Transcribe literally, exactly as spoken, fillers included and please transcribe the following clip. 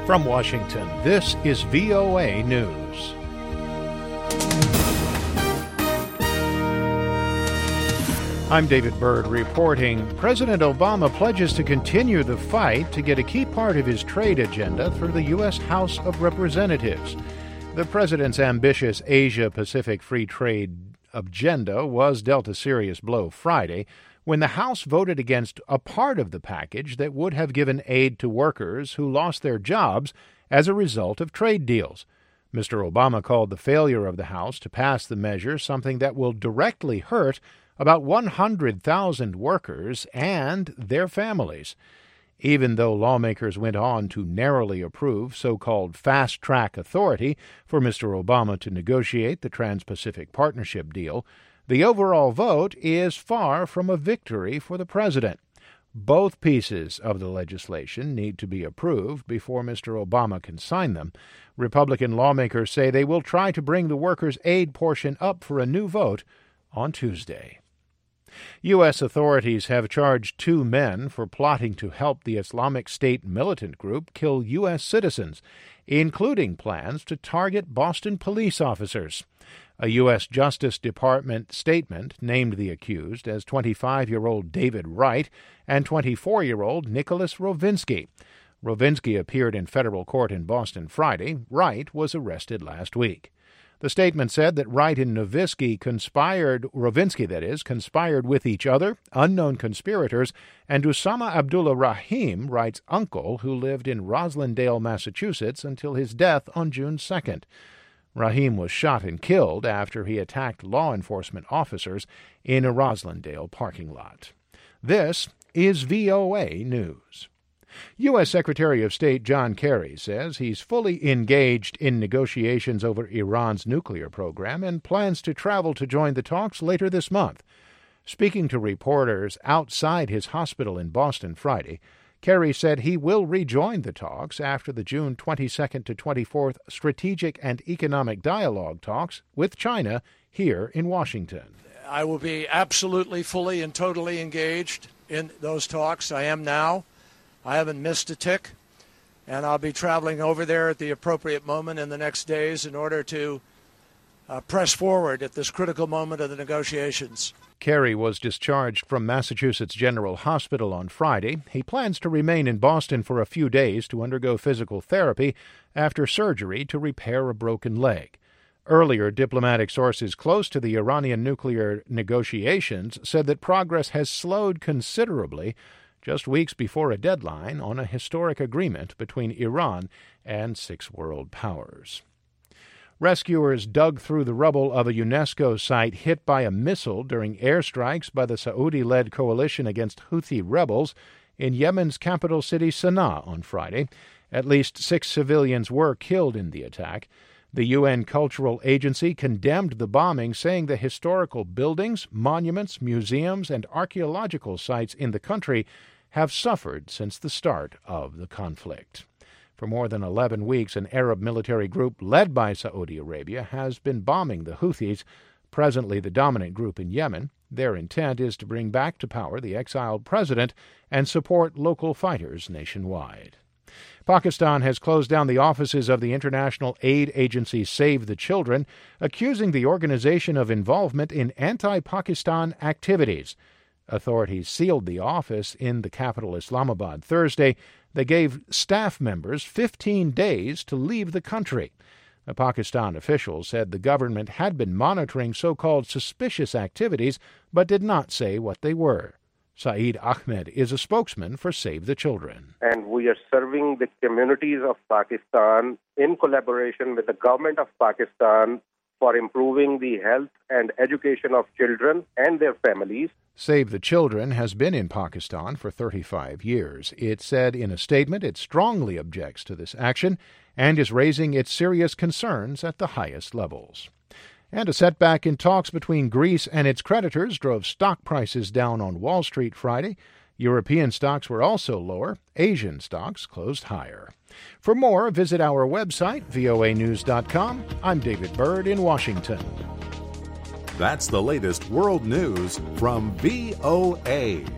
From Washington, this is V O A News. I'm David Byrd reporting. President Obama pledges to continue the fight to get a key part of his trade agenda through the U S House of Representatives. The president's ambitious Asia-Pacific free trade agenda was dealt a serious blow Friday when the House voted against a part of the package that would have given aid to workers who lost their jobs as a result of trade deals. Mister Obama called the failure of the House to pass the measure something that will directly hurt about one hundred thousand workers and their families. Even though lawmakers went on to narrowly approve so-called fast-track authority for Mister Obama to negotiate the Trans-Pacific Partnership deal, the overall vote is far from a victory for the president. Both pieces of the legislation need to be approved before Mister Obama can sign them. Republican lawmakers say they will try to bring the workers' aid portion up for a new vote on Tuesday. U S authorities have charged two men for plotting to help the Islamic State militant group kill U S citizens, including plans to target Boston police officers. A U S Justice Department statement named the accused as twenty-five-year-old David Wright and twenty-four-year-old Nicholas Rovinsky. Rovinsky appeared in federal court in Boston Friday. Wright was arrested last week. The statement said that Wright and Novisky conspired, Rovinsky that is, conspired with each other, unknown conspirators, and Usama Abdullah Rahim, Wright's uncle, who lived in Roslindale, Massachusetts, until his death on June second. Rahim was shot and killed after he attacked law enforcement officers in a Roslindale parking lot. This is V O A News. U S. Secretary of State John Kerry says he's fully engaged in negotiations over Iran's nuclear program and plans to travel to join the talks later this month. Speaking to reporters outside his hospital in Boston Friday, Kerry said he will rejoin the talks after the June twenty-second to twenty-fourth Strategic and Economic Dialogue talks with China here in Washington. I will be absolutely, fully, and totally engaged in those talks. I am now. I haven't missed a tick, and I'll be traveling over there at the appropriate moment in the next days in order to uh, press forward at this critical moment of the negotiations. Kerry was discharged from Massachusetts General Hospital on Friday. He plans to remain in Boston for a few days to undergo physical therapy after surgery to repair a broken leg. Earlier, diplomatic sources close to the Iranian nuclear negotiations said that progress has slowed considerably just weeks before a deadline on a historic agreement between Iran and six world powers. Rescuers dug through the rubble of a UNESCO site hit by a missile during airstrikes by the Saudi-led coalition against Houthi rebels in Yemen's capital city Sana'a on Friday. At least six civilians were killed in the attack. The U N Cultural Agency condemned the bombing, saying the historical buildings, monuments, museums, and archaeological sites in the country have suffered since the start of the conflict. For more than eleven weeks, an Arab military group led by Saudi Arabia has been bombing the Houthis, presently the dominant group in Yemen. Their intent is to bring back to power the exiled president and support local fighters nationwide. Pakistan has closed down the offices of the international aid agency Save the Children, accusing the organization of involvement in anti-Pakistan activities. Authorities sealed the office in the capital Islamabad Thursday. They gave staff members fifteen days to leave the country. A Pakistan official said the government had been monitoring so-called suspicious activities, but did not say what they were. Saeed Ahmed is a spokesman for Save the Children. And we are serving the communities of Pakistan in collaboration with the government of Pakistan for improving the health and education of children and their families. Save the Children has been in Pakistan for thirty-five years. It said in a statement it strongly objects to this action and is raising its serious concerns at the highest levels. And a setback in talks between Greece and its creditors drove stock prices down on Wall Street Friday. European stocks were also lower. Asian stocks closed higher. For more, visit our website, V O A news dot com. I'm David Byrd in Washington. That's the latest world news from V O A.